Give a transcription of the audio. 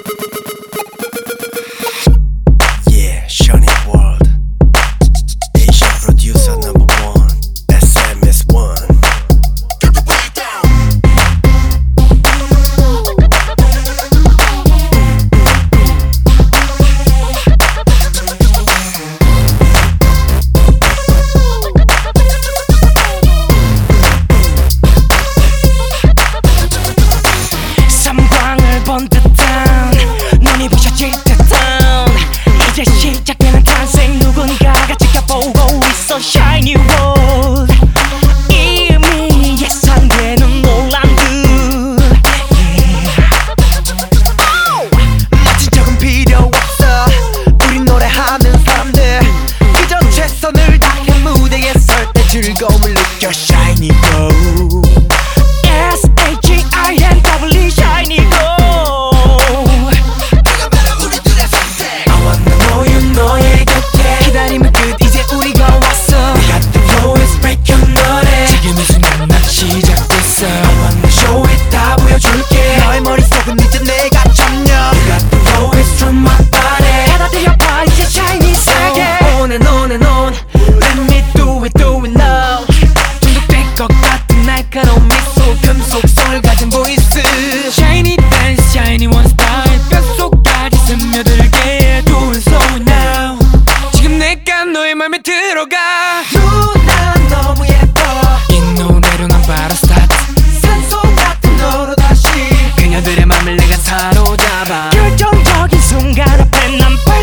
Yeah, Shawnee World. Asian producer #1. SMS1. 섬광을 본 듯한 눈이 부셔질 듯한 이제 시작되는 탄생 누군가가 지켜보고 있어 Shiny World 이미 예상되는 논란들 마친 적은 필요 없어 우린 노래하는 사람들 그저 최선을 다해 무대에 설 때 즐거움을 느껴 Shiny World SHINW Shiny World I wanna know you 너의 곁에 기다림은 끝 이제 우리가 왔어 We got the lowest break your 노래 지금 이 순간 난 시작됐어 I wanna show it 다 보여줄게 너의 머릿속은 이제 내가 점령 We got the lowest from my body 받아들여봐 이제 Shiny 세계 On and on and on Let me do it now 중독될 것 같은 날카로운 미소 금속성을 가진 보이스 Shiny dance shiny one style 뼛속까지 스며들게 Do it slow now 지금 내가 너의 맘에 들어가 누나 너무 예뻐 이 노래로 난 바로 스타트 산소 같은 너로 다시 그녀들의 맘을 내가 사로잡아 결정적인 순간 앞에 난